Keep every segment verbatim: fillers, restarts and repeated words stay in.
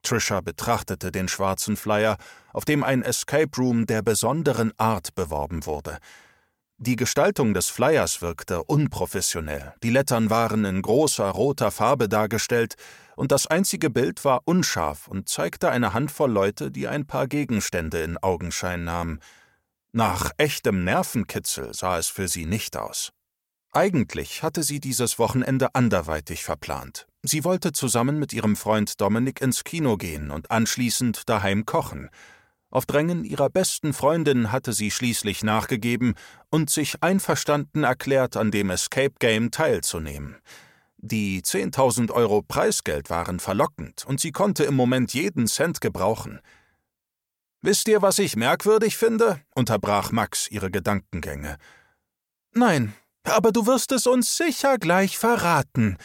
Trisha betrachtete den schwarzen Flyer, auf dem ein Escape Room der besonderen Art beworben wurde. Die Gestaltung des Flyers wirkte unprofessionell, die Lettern waren in großer roter Farbe dargestellt und das einzige Bild war unscharf und zeigte eine Handvoll Leute, die ein paar Gegenstände in Augenschein nahmen. Nach echtem Nervenkitzel sah es für sie nicht aus. Eigentlich hatte sie dieses Wochenende anderweitig verplant. Sie wollte zusammen mit ihrem Freund Dominic ins Kino gehen und anschließend daheim kochen. Auf Drängen ihrer besten Freundin hatte sie schließlich nachgegeben und sich einverstanden erklärt, an dem Escape Game teilzunehmen. Die zehntausend Euro Preisgeld waren verlockend und sie konnte im Moment jeden Cent gebrauchen. »Wisst ihr, was ich merkwürdig finde?« unterbrach Max ihre Gedankengänge. »Nein, aber du wirst es uns sicher gleich verraten.«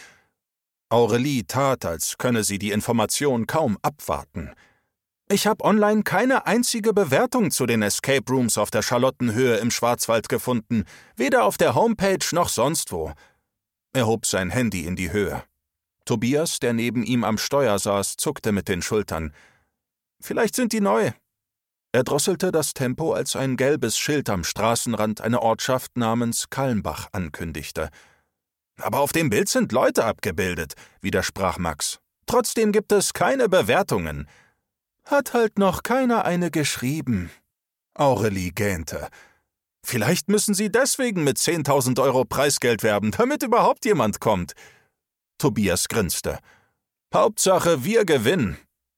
Aurelie tat, als könne sie die Information kaum abwarten. »Ich habe online keine einzige Bewertung zu den Escape Rooms auf der Charlottenhöhe im Schwarzwald gefunden, weder auf der Homepage noch sonst wo.« Er hob sein Handy in die Höhe. Tobias, der neben ihm am Steuer saß, zuckte mit den Schultern. »Vielleicht sind die neu.« Er drosselte das Tempo, als ein gelbes Schild am Straßenrand eine Ortschaft namens Kalmbach ankündigte. »Aber auf dem Bild sind Leute abgebildet«, widersprach Max. »Trotzdem gibt es keine Bewertungen.« »Hat halt noch keiner eine geschrieben.« Aurelie gähnte. »Vielleicht müssen Sie deswegen mit zehntausend Euro Preisgeld werben, damit überhaupt jemand kommt.« Tobias grinste. »Hauptsache, wir gewinnen.«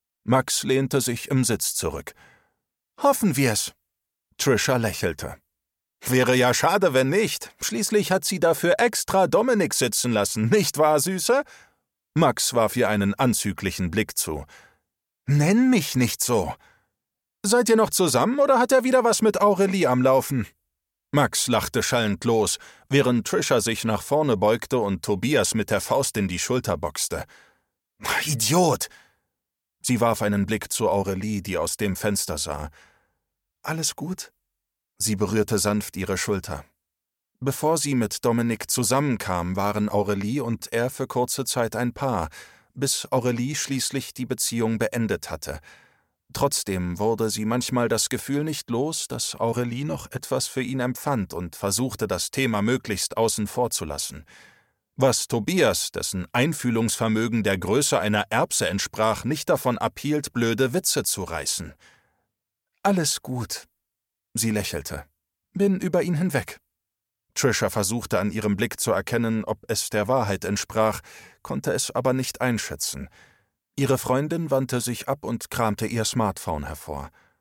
Max lehnte sich im Sitz zurück. »Hoffen wir's.« Trisha lächelte. »Wäre ja schade, wenn nicht. Schließlich hat sie dafür extra Dominic sitzen lassen, nicht wahr, Süße?« Max warf ihr einen anzüglichen Blick zu. »Nenn mich nicht so.« »Seid ihr noch zusammen, oder hat er wieder was mit Aurelie am Laufen?« Max lachte schallend los, während Trisha sich nach vorne beugte und Tobias mit der Faust in die Schulter boxte. »Idiot!« Sie warf einen Blick zu Aurelie, die aus dem Fenster sah. »Alles gut?« Sie berührte sanft ihre Schulter. Bevor sie mit Dominic zusammenkam, waren Aurelie und er für kurze Zeit ein Paar, bis Aurelie schließlich die Beziehung beendet hatte. Trotzdem wurde sie manchmal das Gefühl nicht los, dass Aurelie noch etwas für ihn empfand und versuchte, das Thema möglichst außen vor zu lassen. Was Tobias, dessen Einfühlungsvermögen der Größe einer Erbse entsprach, nicht davon abhielt, blöde Witze zu reißen. »Alles gut«, sie lächelte. »Bin über ihn hinweg.« Trisha versuchte an ihrem Blick zu erkennen, ob es der Wahrheit entsprach, konnte es aber nicht einschätzen. Ihre Freundin wandte sich ab und kramte ihr Smartphone hervor.